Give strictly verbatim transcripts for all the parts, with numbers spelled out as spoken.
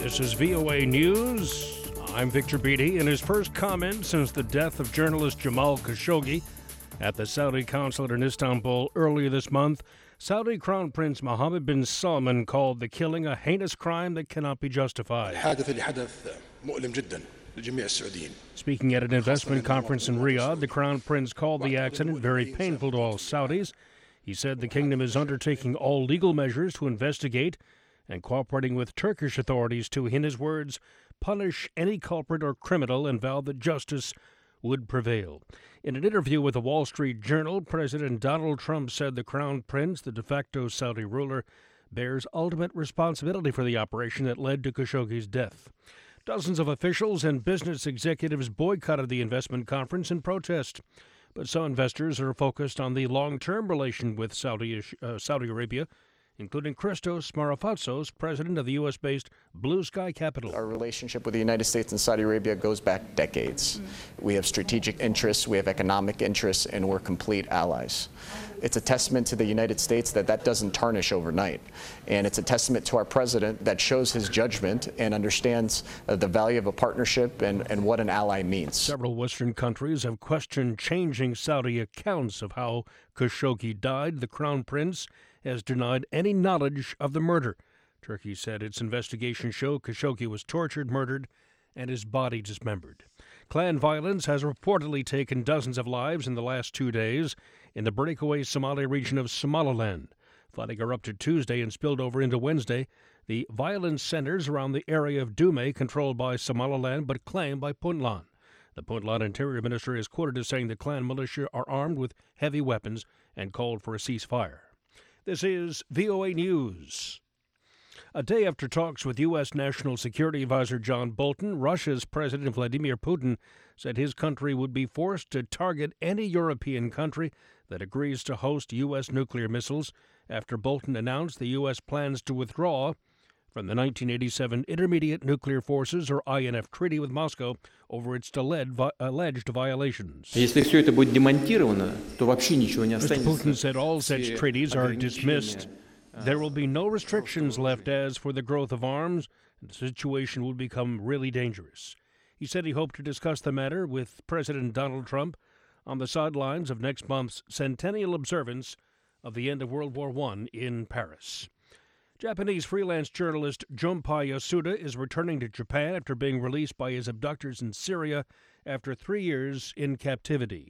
This is V O A News. I'm Victor Beatty. In his first comment since the death of journalist Jamal Khashoggi at the Saudi consulate in Istanbul earlier this month, Saudi Crown Prince Mohammed bin Salman called the killing a heinous crime that cannot be justified. Speaking at an investment conference in Riyadh, the Crown Prince called the accident very painful to all Saudis. He said the kingdom is undertaking all legal measures to investigate and cooperating with Turkish authorities to, in his words, punish any culprit or criminal, and vowed that justice would prevail. In an interview with the Wall Street Journal, President Donald Trump said the Crown Prince, the de facto Saudi ruler, bears ultimate responsibility for the operation that led to Khashoggi's death. Dozens of officials and business executives boycotted the investment conference in protest. But some investors are focused on the long-term relation with Saudi, uh, Saudi Arabia, including Christos Marafatsos, president of the U S-based Blue Sky Capital. Our relationship with the United States and Saudi Arabia goes back decades. Mm-hmm. We have strategic interests, we have economic interests, and we're complete allies. It's a testament to the United States that that doesn't tarnish overnight. And it's a testament to our president that shows his judgment and understands uh, the value of a partnership and, and what an ally means. Several Western countries have questioned changing Saudi accounts of how Khashoggi died. The Crown Prince has denied any knowledge of the murder. Turkey said its investigation showed Khashoggi was tortured, murdered, and his body dismembered. Clan violence has reportedly taken dozens of lives in the last two days in the breakaway Somali region of Somaliland. Fighting erupted Tuesday and spilled over into Wednesday. The violence centers around the area of Dume, controlled by Somaliland but claimed by Puntland. The Puntland Interior Minister is quoted as saying the clan militia are armed with heavy weapons and called for a ceasefire. This is V O A News. A day after talks with U S. National Security Advisor John Bolton, Russia's President Vladimir Putin said his country would be forced to target any European country that agrees to host U S nuclear missiles after Bolton announced the U S plans to withdraw from the nineteen eighty-seven Intermediate Nuclear Forces, or I N F, treaty with Moscow over its alleged violations. Mister Putin said all such treaties are dismissed. There will be no restrictions left as for the growth of arms, and the situation will become really dangerous. He said he hoped to discuss the matter with President Donald Trump on the sidelines of next month's centennial observance of the end of World War One in Paris. Japanese freelance journalist Junpei Yasuda is returning to Japan after being released by his abductors in Syria after three years in captivity.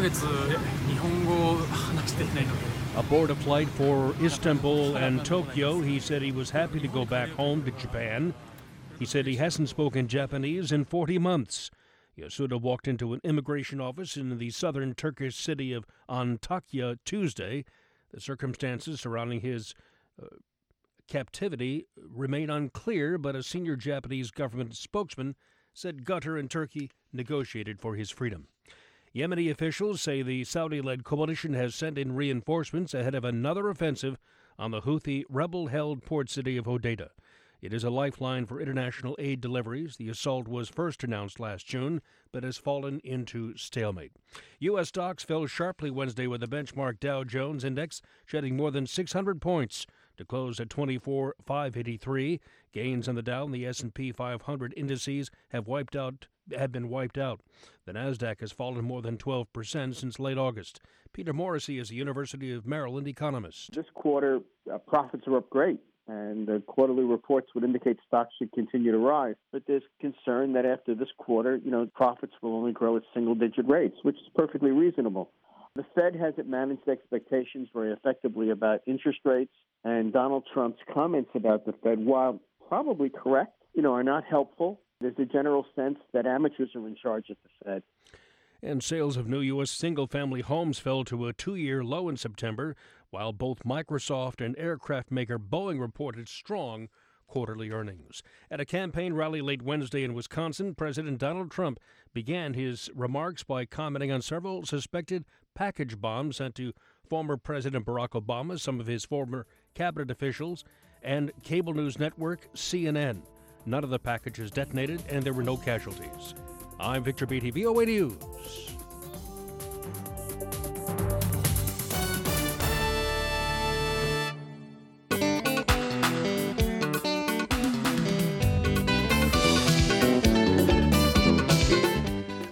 Aboard a flight for Istanbul and Tokyo, he said he was happy to go back home to Japan. He said he hasn't spoken Japanese in forty months. Yasuda walked into an immigration office in the southern Turkish city of Antakya Tuesday. The circumstances surrounding his uh, captivity remain unclear, but a senior Japanese government spokesman said Qatar and Turkey negotiated for his freedom. Yemeni officials say the Saudi-led coalition has sent in reinforcements ahead of another offensive on the Houthi rebel-held port city of Hodeidah. It is a lifeline for international aid deliveries. The assault was first announced last June, but has fallen into stalemate. U S stocks fell sharply Wednesday with the benchmark Dow Jones Index shedding more than six hundred points to close at twenty-four thousand five hundred eighty-three. Gains in the Dow and the S and P five hundred indices have wiped out have been wiped out. The Nasdaq has fallen more than twelve percent since late August. Peter Morrissey is a University of Maryland economist. This quarter, uh, profits are up great, and the quarterly reports would indicate stocks should continue to rise. But there's concern that after this quarter, you know, profits will only grow at single-digit rates, which is perfectly reasonable. The Fed hasn't managed expectations very effectively about interest rates, and Donald Trump's comments about the Fed, while probably correct, you know, are not helpful. There's a general sense that amateurs are in charge at the Fed. And sales of new U S single-family homes fell to a two-year low in September, while both Microsoft and aircraft maker Boeing reported strong quarterly earnings. At a campaign rally late Wednesday in Wisconsin, President Donald Trump began his remarks by commenting on several suspected package bombs sent to former President Barack Obama, some of his former cabinet officials, and cable news network C N N. None of the packages detonated, and there were no casualties. I'm Victor Beatty, V O A News.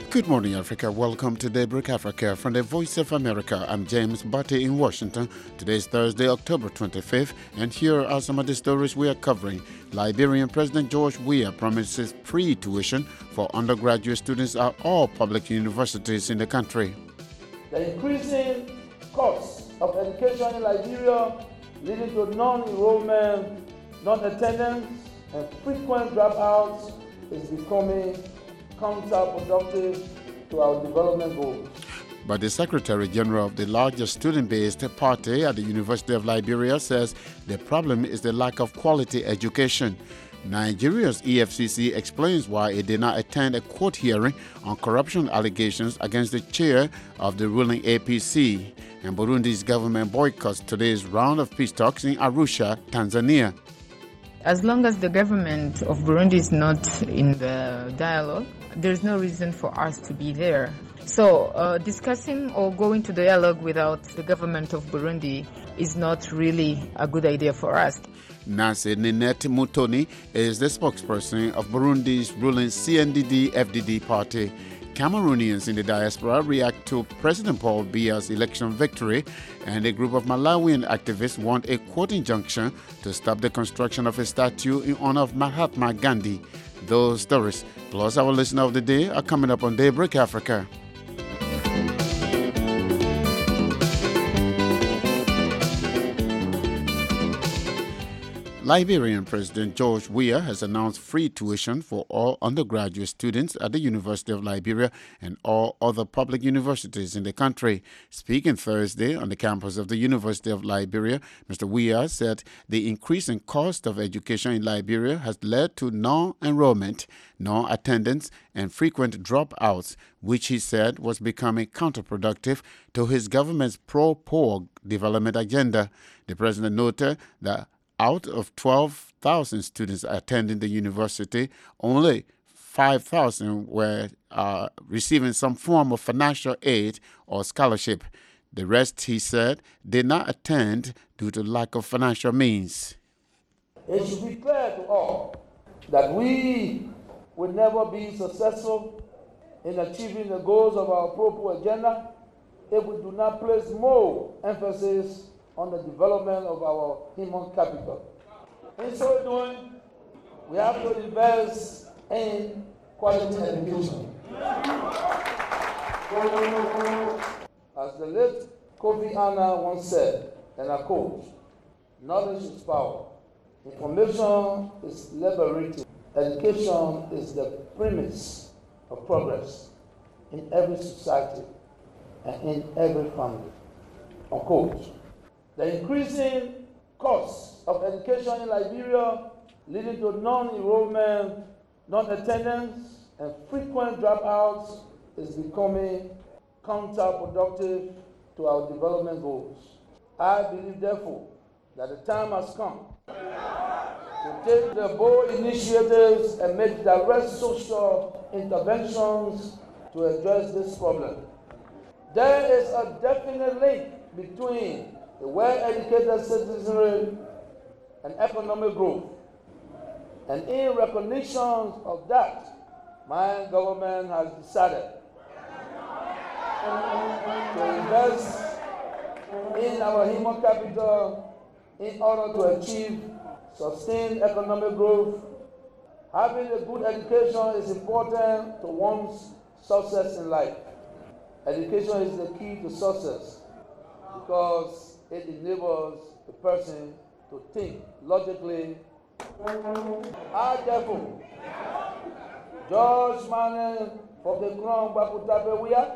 Good morning, Africa. Welcome to Daybreak Africa from the Voice of America. I'm James Batty in Washington. Today is Thursday, October twenty-fifth, and here are some of the stories we are covering. Liberian President George Weah promises free tuition for undergraduate students at all public universities in the country. The increasing costs of education in Liberia, leading to non-enrollment, non-attendance, and frequent dropouts, is becoming counterproductive to our development goals. But the Secretary General of the largest student-based party at the University of Liberia says the problem is the lack of quality education. Nigeria's E F C C explains why it did not attend a court hearing on corruption allegations against the chair of the ruling A P C. And Burundi's government boycotts today's round of peace talks in Arusha, Tanzania. As long as the government of Burundi is not in the dialogue, there's no reason for us to be there. So uh, discussing or going to dialogue without the government of Burundi is not really a good idea for us. Nancy Ninette Mutoni is the spokesperson of Burundi's ruling C N D D F D D party. Cameroonians in the diaspora react to President Paul Biya's election victory, and a group of Malawian activists want a court injunction to stop the construction of a statue in honor of Mahatma Gandhi. Those stories, plus our listener of the day, are coming up on Daybreak Africa. Liberian President George Weah has announced free tuition for all undergraduate students at the University of Liberia and all other public universities in the country. Speaking Thursday on the campus of the University of Liberia, Mister Weah said the increasing cost of education in Liberia has led to non-enrollment, non-attendance, and frequent dropouts, which he said was becoming counterproductive to his government's pro-poor development agenda. The president noted that out of twelve thousand students attending the university, only five thousand were uh, receiving some form of financial aid or scholarship. The rest, he said, did not attend due to lack of financial means. It should be clear to all that we will never be successful in achieving the goals of our pro-poor agenda if we do not place more emphasis on the development of our human capital. In so doing, we have to invest in quality education. As the late Kofi Annan once said, and I quote, "Knowledge is power. Information is liberating. Education is the premise of progress in every society and in every family." Unquote. The increasing costs of education in Liberia, leading to non-enrollment, non-attendance, and frequent dropouts, is becoming counterproductive to our development goals. I believe, therefore, that the time has come to take the bold initiatives and make direct social interventions to address this problem. There is a definite link between a well-educated citizenry and economic growth. And in recognition of that, my government has decided to invest in our human capital in order to achieve sustained economic growth. Having a good education is important to one's success in life. Education is the key to success because it enables the person to think logically. I, therefore, George Manning from the Crown Bakutape Weah,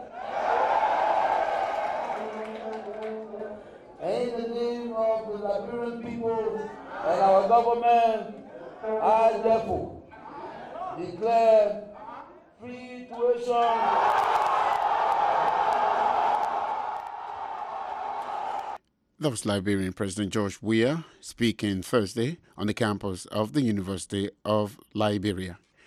and in the name of the Liberian people and our government, I, therefore, declare free tuition. That was Liberian President George Weah speaking Thursday on the campus of the University of Liberia.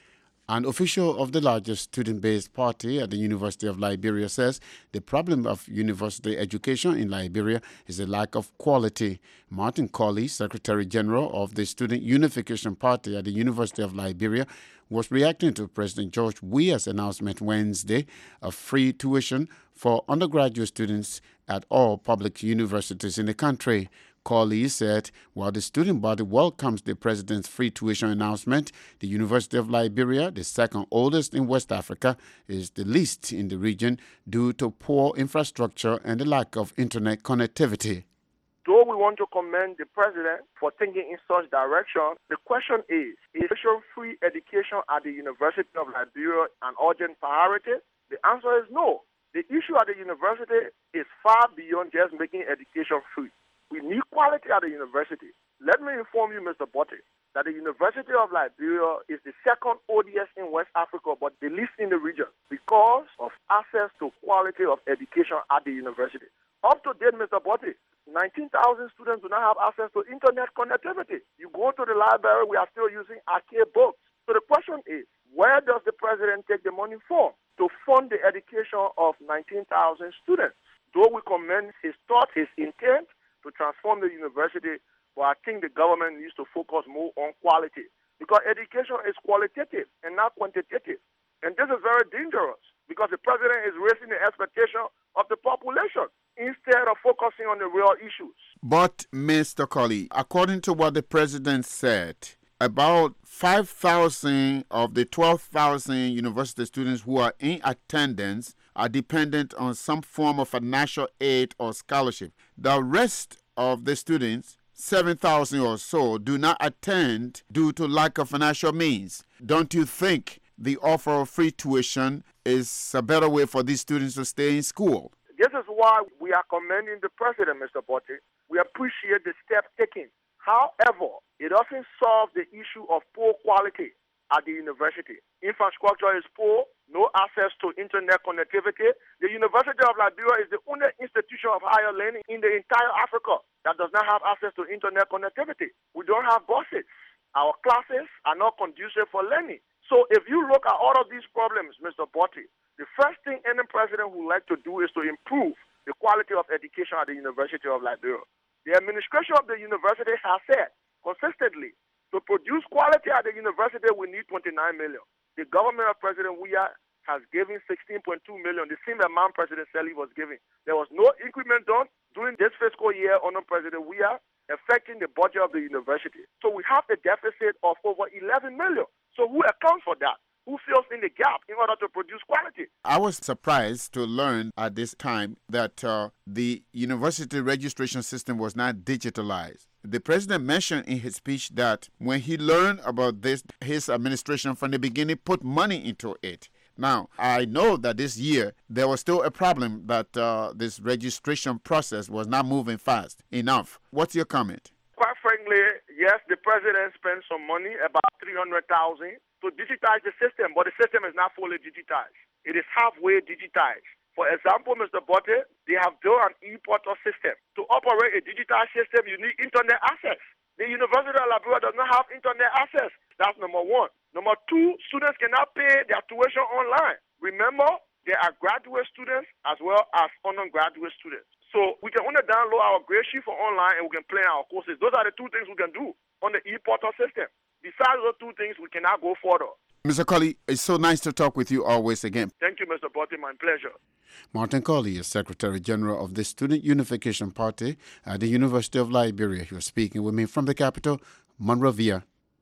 An official of the largest student-based party at the University of Liberia says the problem of university education in Liberia is a lack of quality. Martin Colley, Secretary General of the Student Unification Party at the University of Liberia, was reacting to President George Weah's announcement Wednesday of free tuition for undergraduate students at all public universities in the country. Colley said while the student body welcomes the president's free tuition announcement, the University of Liberia, the second oldest in West Africa, is the least in the region due to poor infrastructure and the lack of internet connectivity. Though we want to commend the president for thinking in such direction, the question is, is free education at the University of Liberia an urgent priority? The answer is no. The issue at the university is far beyond just making education free. We need quality at the university. Let me inform you, Mister Botte, that the University of Liberia is the second oldest in West Africa, but the least in the region because of access to quality of education at the university. Up to date, Mister Botte, nineteen thousand students do not have access to internet connectivity. You go to the library, we are still using archaic books. So the question is, where does the president take the money from to fund the education of nineteen thousand students? Though we commend his thought, his intent, to transform the university, but I think the government needs to focus more on quality because education is qualitative and not quantitative. And this is very dangerous because the president is raising the expectation of the population instead of focusing on the real issues. But, Mister Colley, according to what the president said, about five thousand of the twelve thousand university students who are in attendance are dependent on some form of financial aid or scholarship. The rest of the students, seven thousand or so, do not attend due to lack of financial means. Don't you think the offer of free tuition is a better way for these students to stay in school? This is why we are commending the president, Mister Botte. We appreciate the steps taken. However, it doesn't solve the issue of poor quality at the university. Infrastructure is poor, no access to internet connectivity. The University of Liberia is the only institution of higher learning in the entire Africa that does not have access to internet connectivity. We don't have buses. Our classes are not conducive for learning. So if you look at all of these problems, Mister Botte, the first thing any president would like to do is to improve the quality of education at the University of Liberia. The administration of the university has said consistently to produce quality at the university we need twenty-nine million. The government of President Weah has given sixteen point two million, the same amount President Seli was giving. There was no increment done during this fiscal year under President Weah, affecting the budget of the university. So we have a deficit of over eleven million. So who accounts for that? Who fills in the gap in order to produce quality? I was surprised to learn at this time that uh, the university registration system was not digitalized. The president mentioned in his speech that when he learned about this, his administration from the beginning put money into it. Now, I know that this year there was still a problem that uh, this registration process was not moving fast enough. What's your comment? Quite frankly, yes, the president spent some money, about three hundred thousand dollars, to digitize the system, but the system is not fully digitized. It is halfway digitized. For example, Mister Botte, they have built an e-portal system. To operate a digitized system, you need internet access. The University of Liberia does not have internet access. That's number one. Number two, students cannot pay their tuition online. Remember, there are graduate students as well as undergraduate students. So we can only download our grade sheet for online and we can plan our courses. Those are the two things we can do on the e-portal system. Besides those two things, we cannot go further. Mister Colley, it's so nice to talk with you always again. Thank you, Mister Botte. My pleasure. Martin Colley is Secretary General of the Student Unification Party at the University of Liberia. He was speaking with me from the capital, Monrovia.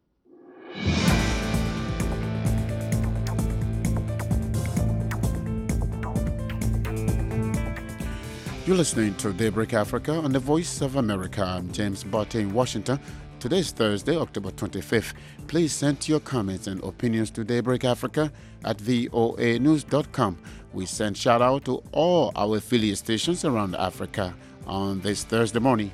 You're listening to Daybreak Africa on the Voice of America. I'm James Botte in Washington. Today is Thursday, October twenty-fifth. Please send your comments and opinions to Daybreak Africa at voa news dot com. We send shout out to all our affiliate stations around Africa on this Thursday morning.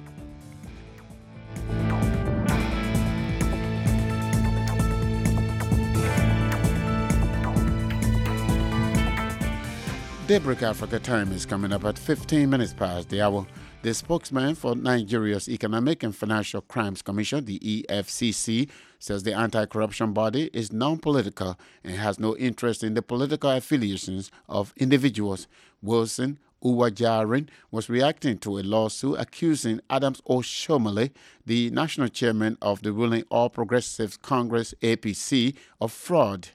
Daybreak Africa time is coming up at fifteen minutes past the hour. The spokesman for Nigeria's Economic and Financial Crimes Commission, the E F C C, says the anti-corruption body is non-political and has no interest in the political affiliations of individuals. Wilson Uwajarin was reacting to a lawsuit accusing Adams Oshiomhole, the national chairman of the ruling All Progressives Congress A P C, of fraud.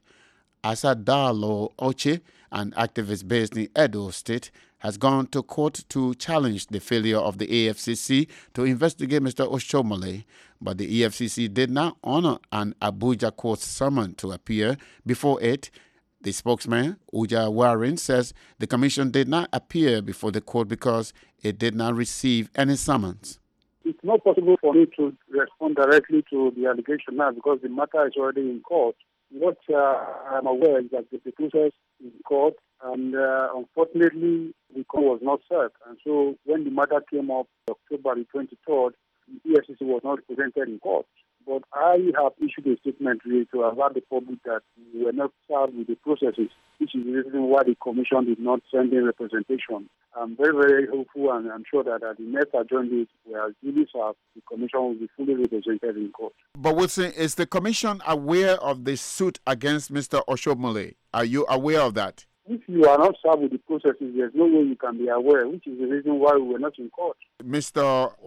Asadalo Oche, an activist based in Edo State, has gone to court to challenge the failure of the E F C C to investigate Mister Oshiomhole, but the E F C C did not honor an Abuja court summon to appear before it. The spokesman, Uja Warin, says the commission did not appear before the court because it did not receive any summons. It's not possible for me to respond directly to the allegation now because the matter is already in court. What uh, I'm aware is that the process is in court, and uh, unfortunately, the court was not served. And so when the matter came up October the twenty-third, the E F C C was not presented in court. But I have issued a statement really to alert the public that we were not served with the processes, which is the reason why the commission did not send in representation. I'm very, very hopeful, and I'm sure that at the next adjourned date, we are duly served, the commission will be fully represented in court. But Wilson, is the commission aware of the suit against Mister Oshiomhole? Are you aware of that? If you are not served with the processes, there's no way you can be aware, which is the reason why we were not in court. Mister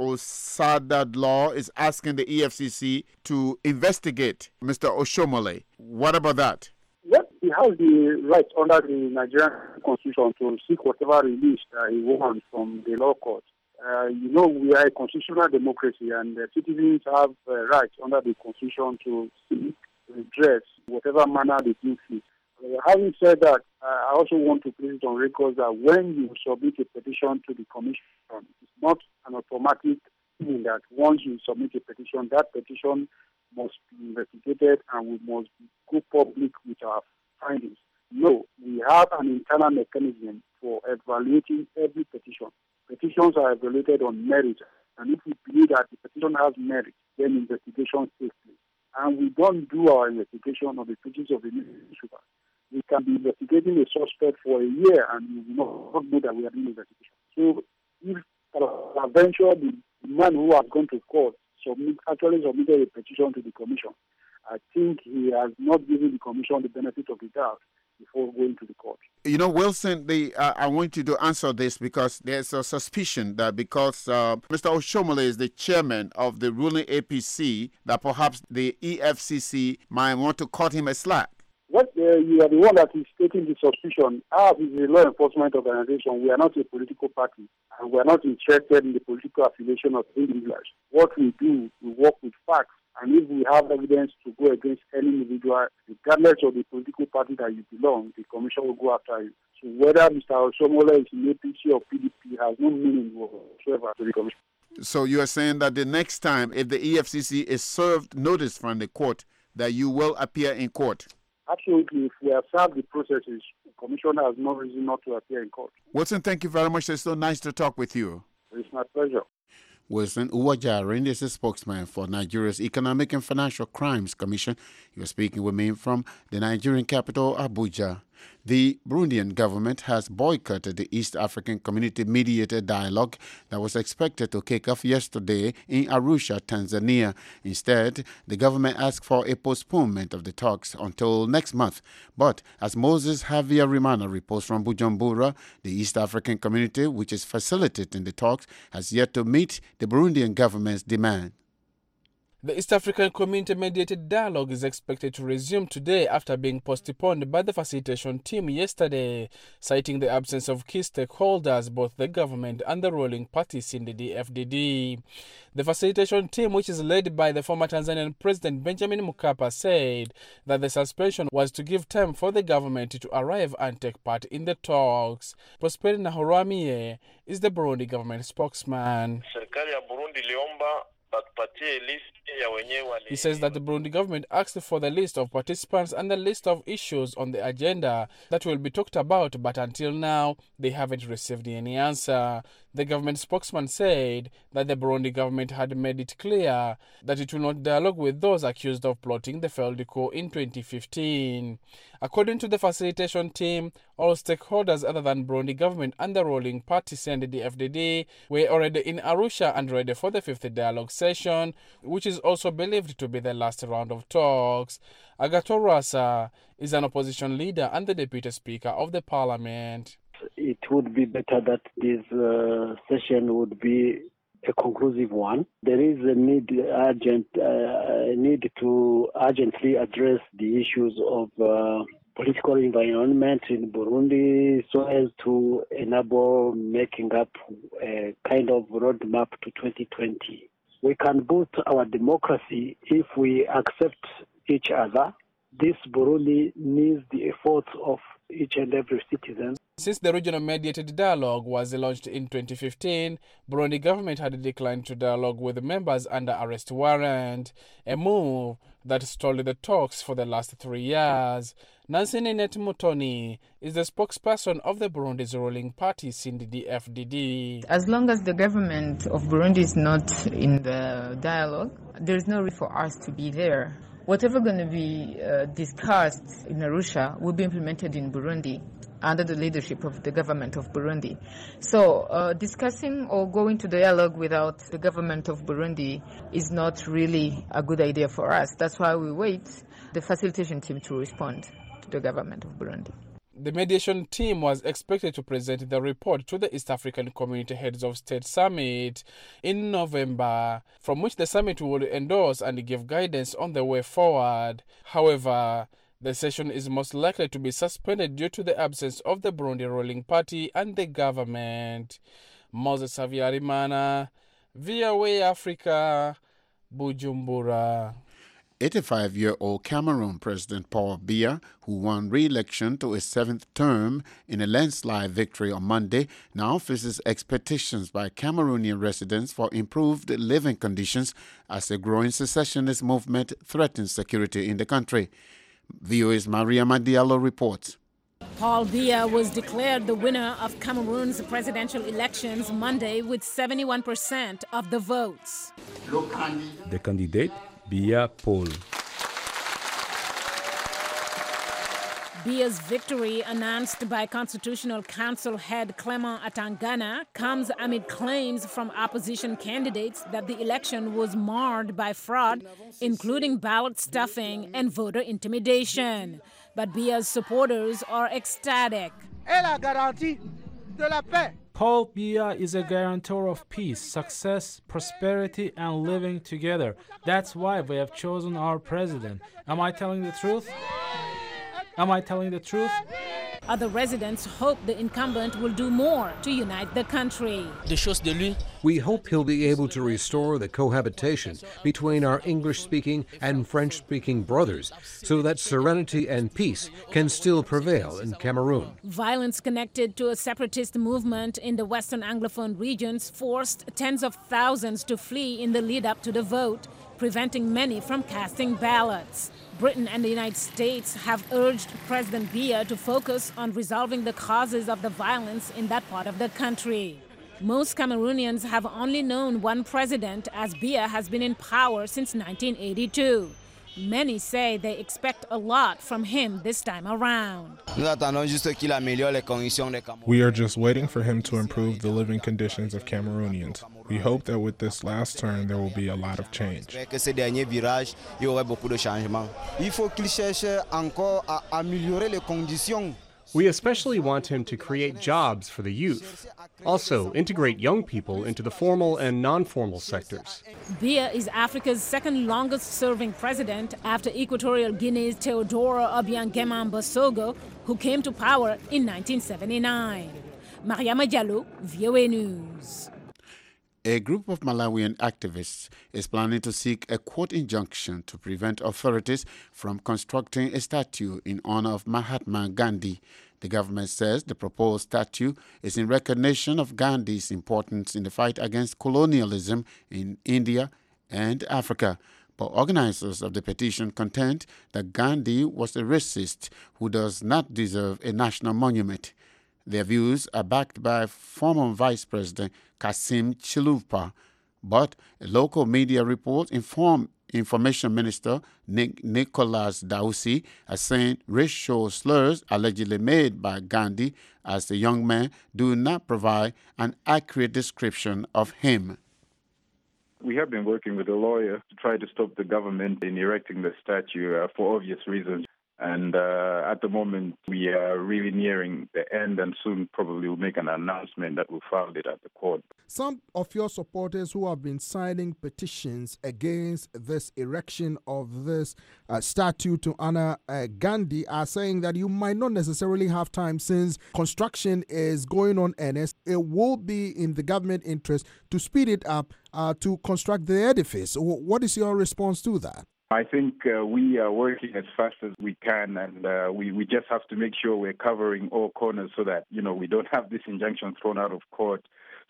Osadadlaw is asking the E F C C to investigate Mister Oshiomhole. What about that? Well, he has the right under the Nigerian Constitution to seek whatever release uh, he wants from the law court. Uh, you know, we are a constitutional democracy, and uh, citizens have uh, rights under the Constitution to seek redress whatever manner they do fit. Uh, having said that, uh, I also want to place it on record that when you submit a petition to the commission, it's not an automatic thing that once you submit a petition, that petition must be investigated and we must go public with our findings. No, we have an internal mechanism for evaluating every petition. Petitions are evaluated on merit, and if we believe that the petition has merit, then investigation takes place. And we don't do our investigation on the basis of the newspaper. We can be investigating a suspect for a year and we will not know that we are doing investigation. So if eventually the man who has gone to court submit, actually submitted a petition to the commission, I think he has not given the commission the benefit of the doubt before going to the court. You know, Wilson, the, uh, I want you to answer this because there's a suspicion that because uh, Mister Oshiomhole is the chairman of the ruling A P C, that perhaps the E F C C might want to cut him a slack. What uh, you are the one that is taking the suspicion. Ours is a law enforcement organization. We are not a political party, and we are not interested in the political affiliation of individuals. What we do, we work with facts, and if we have evidence to go against any individual, regardless of the political party that you belong, the commission will go after you. So whether Mister Oshiomhole is in A P C or P D P has no meaning whatsoever to the commission. So you are saying that the next time, if the E F C C is served notice from the court, that you will appear in court? Absolutely. If we have served the processes, the commissioner has no reason not to appear in court. Wilson, thank you very much. It's so nice to talk with you. It's my pleasure. Wilson Uwajarin is a spokesman for Nigeria's Economic and Financial Crimes Commission. He was speaking with me from the Nigerian capital, Abuja. The Burundian government has boycotted the East African Community Mediated Dialogue that was expected to kick off yesterday in Arusha, Tanzania. Instead, the government asked for a postponement of the talks until next month. But as Moses Javier Rimana reports from Bujumbura, the East African community, which is facilitating the talks, has yet to meet the Burundian government's demand. The East African Community Mediated Dialogue is expected to resume today after being postponed by the facilitation team yesterday, citing the absence of key stakeholders, both the government and the ruling parties in the D F D D. The facilitation team, which is led by the former Tanzanian President Benjamin Mkapa, said that the suspension was to give time for the government to arrive and take part in the talks. Prosper Nahoramie is the Burundi government spokesman. He says that the Burundi government asked for the list of participants and the list of issues on the agenda that will be talked about, but until now, they haven't received any answer. The government spokesman said that the Burundi government had made it clear that it will not dialogue with those accused of plotting the failed coup in twenty fifteen. According to the facilitation team, all stakeholders other than Burundi government and the ruling party and the D F D D were already in Arusha and ready for the fifth dialogue session. session, which is also believed to be the last round of talks. Agathon Rwasa is an opposition leader and the deputy speaker of the parliament. It would be better that this uh, session would be a conclusive one. There is a need, urgent uh, need to urgently address the issues of uh, political environment in Burundi so as to enable making up a kind of roadmap to twenty twenty. We can boost our democracy if we accept each other. This Burundi needs the efforts of each and every citizen. Since the regional mediated dialogue was launched in twenty fifteen, Burundi government had declined to dialogue with members under arrest warrant, a move that stalled the talks for the last three years. Nancy Ninette Mutoni is the spokesperson of the Burundi's ruling party, C N D D F D D. As long as the government of Burundi is not in the dialogue, there is no reason for us to be there. Whatever going to be uh, discussed in Arusha will be implemented in Burundi under the leadership of the government of Burundi. So uh, discussing or going to dialogue without the government of Burundi is not really a good idea for us. That's why we wait the facilitation team to respond to the government of Burundi. The mediation team was expected to present the report to the East African Community Heads of State Summit in November, from which the summit would endorse and give guidance on the way forward. However, the session is most likely to be suspended due to the absence of the Burundi ruling party and the government. Moses Havyarimana, V O A Africa, Bujumbura. eighty-five-year-old Cameroon President Paul Biya, who won re-election to his seventh term in a landslide victory on Monday, now faces expectations by Cameroonian residents for improved living conditions as a growing secessionist movement threatens security in the country. V O A's Maria Madiallo reports. Paul Biya was declared the winner of Cameroon's presidential elections Monday with seventy-one percent of the votes. The candidate, Biya Paul. Biya's victory, announced by Constitutional Council head Clement Atangana, comes amid claims from opposition candidates that the election was marred by fraud, including ballot stuffing and voter intimidation. But Biya's supporters are ecstatic. Paul Biya is a guarantor of peace, success, prosperity, and living together. That's why we have chosen our president. Am I telling the truth? Am I telling the truth? Other residents hope the incumbent will do more to unite the country. We hope he'll be able to restore the cohabitation between our English-speaking and French-speaking brothers so that serenity and peace can still prevail in Cameroon. Violence connected to a separatist movement in the Western Anglophone regions forced tens of thousands to flee in the lead-up to the vote, preventing many from casting ballots. Britain and the United States have urged President Biya to focus on resolving the causes of the violence in that part of the country. Most Cameroonians have only known one president, as Biya has been in power since nineteen eighty-two. Many say they expect a lot from him this time around. We are just waiting for him to improve the living conditions of Cameroonians. We hope that with this last term there will be a lot of change. We especially want him to create jobs for the youth. Also, integrate young people into the formal and non-formal sectors. Biya is Africa's second longest-serving president after Equatorial Guinea's Teodoro Obiang Mbasogo, who came to power in nineteen seventy-nine. Mariama Diallo, V O A News. A group of Malawian activists is planning to seek a court injunction to prevent authorities from constructing a statue in honor of Mahatma Gandhi. The government says the proposed statue is in recognition of Gandhi's importance in the fight against colonialism in India and Africa. But organizers of the petition contend that Gandhi was a racist who does not deserve a national monument. Their views are backed by former Vice President Kassim Chiluba, but a local media report informed Information Minister Nick Nicholas Dausi as saying racial slurs allegedly made by Gandhi as a young man do not provide an accurate description of him. We have been working with a lawyer to try to stop the government in erecting the statue uh, for obvious reasons. And uh, at the moment, we are really nearing the end, and soon probably we'll make an announcement that we'll file it at the court. Some of your supporters who have been signing petitions against this erection of this uh, statue to honor uh, Gandhi are saying that you might not necessarily have time since construction is going on earnest. It will be in the government interest to speed it up uh, to construct the edifice. What is your response to that? I think uh, we are working as fast as we can, and uh, we, we just have to make sure we're covering all corners so that, you know, we don't have this injunction thrown out of court.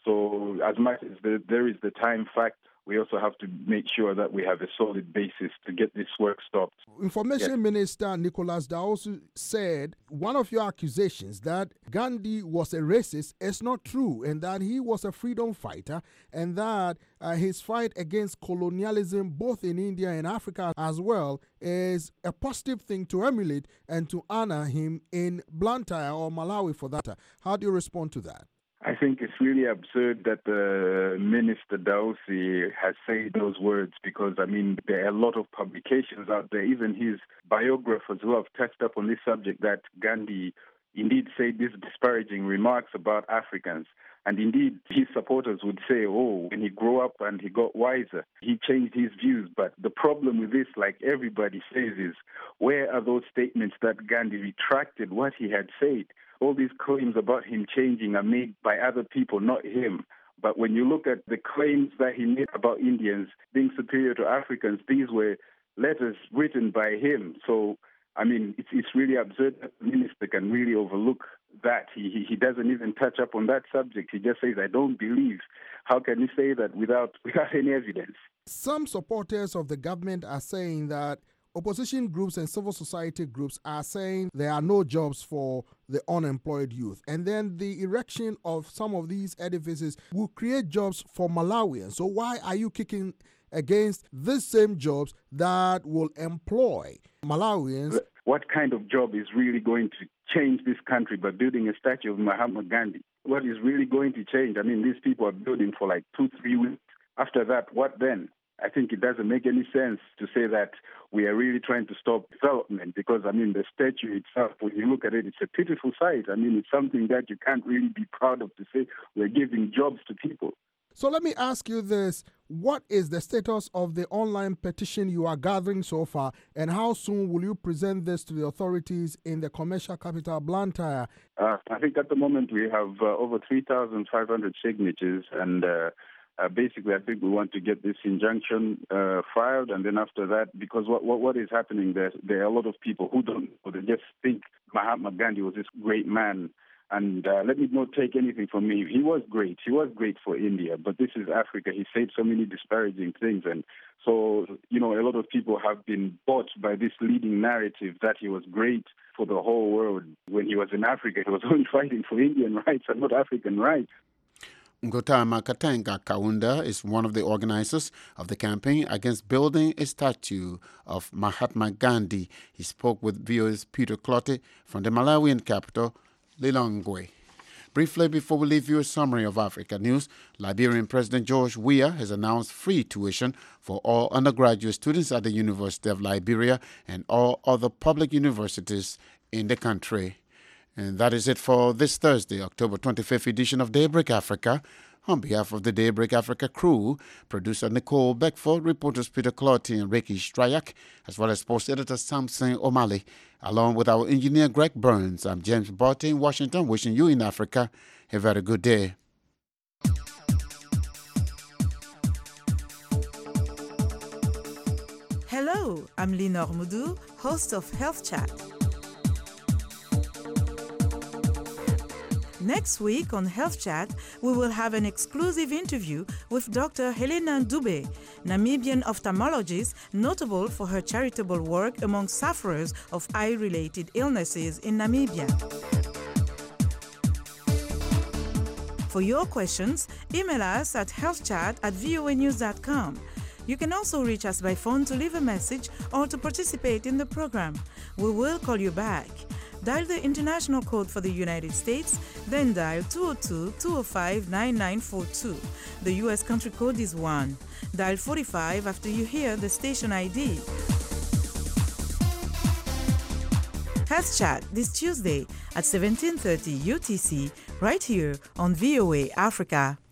So as much as the, there is the time fact, we also have to make sure that we have a solid basis to get this work stopped. Information yes. Minister Nicholas Daosu said one of your accusations that Gandhi was a racist is not true, and that he was a freedom fighter, and that uh, his fight against colonialism both in India and Africa as well is a positive thing to emulate and to honor him in Blantyre or Malawi for that. How do you respond to that? I think it's really absurd that the Minister Daosi has said those words because, I mean, there are a lot of publications out there, even his biographers who have touched up on this subject, that Gandhi indeed said these disparaging remarks about Africans. And indeed, his supporters would say, oh, when he grew up and he got wiser, he changed his views. But the problem with this, like everybody says, is where are those statements that Gandhi retracted what he had said? All these claims about him changing are made by other people, not him. But when you look at the claims that he made about Indians being superior to Africans, these were letters written by him. So, I mean, it's, it's really absurd that the minister can really overlook that. He, he he doesn't even touch up on that subject. He just says, I don't believe. How can he say that without without any evidence? Some supporters of the government are saying that opposition groups and civil society groups are saying there are no jobs for the unemployed youth. And then the erection of some of these edifices will create jobs for Malawians. So why are you kicking against these same jobs that will employ Malawians? What kind of job is really going to change this country by building a statue of Mahatma Gandhi? What is really going to change? I mean, these people are building for like two, three weeks. After that, what then? I think it doesn't make any sense to say that we are really trying to stop development because, I mean, the statue itself, when you look at it, it's a pitiful sight. I mean, it's something that you can't really be proud of to say we're giving jobs to people. So let me ask you this. What is the status of the online petition you are gathering so far, and how soon will you present this to the authorities in the commercial capital, Blantyre? Uh, I think at the moment we have uh, over three thousand five hundred signatures, and uh, uh, basically I think we want to get this injunction uh, filed, and then after that, because what, what, what is happening there, there are a lot of people who don't know, they just think Mahatma Gandhi was this great man. And uh, let me not take anything from me. He was great. He was great for India, but this is Africa. He said so many disparaging things. And so, you know, a lot of people have been bought by this leading narrative that he was great for the whole world. When he was in Africa, he was only fighting for Indian rights and not African rights. Ngotama Katenga Kaunda is one of the organizers of the campaign against building a statue of Mahatma Gandhi. He spoke with V O A's Peter Clottey from the Malawian capital, Lilongwe. Briefly, before we leave you a summary of Africa news, Liberian President George Weah has announced free tuition for all undergraduate students at the University of Liberia and all other public universities in the country. And that is it for this Thursday, October twenty-fifth edition of Daybreak Africa. On behalf of the Daybreak Africa crew, producer Nicole Beckford, reporters Peter Clottey and Ricky Strayak, as well as sports editor Samson O'Malley, along with our engineer Greg Burns, I'm James Barty in Washington, wishing you in Africa a very good day. Hello, I'm Lenore Moudou, host of Health Chat. Next week on Health Chat, we will have an exclusive interview with Doctor Helena Dube, Namibian ophthalmologist notable for her charitable work among sufferers of eye-related illnesses in Namibia. For your questions, email us at healthchat at voanews dot com. You can also reach us by phone to leave a message or to participate in the program. We will call you back. Dial the international code for the United States, then dial two oh two, two oh five, nine nine four two. The U S country code is one. Dial forty-five after you hear the station I D. Health Chat this Tuesday at seventeen thirty U T C, right here on V O A Africa.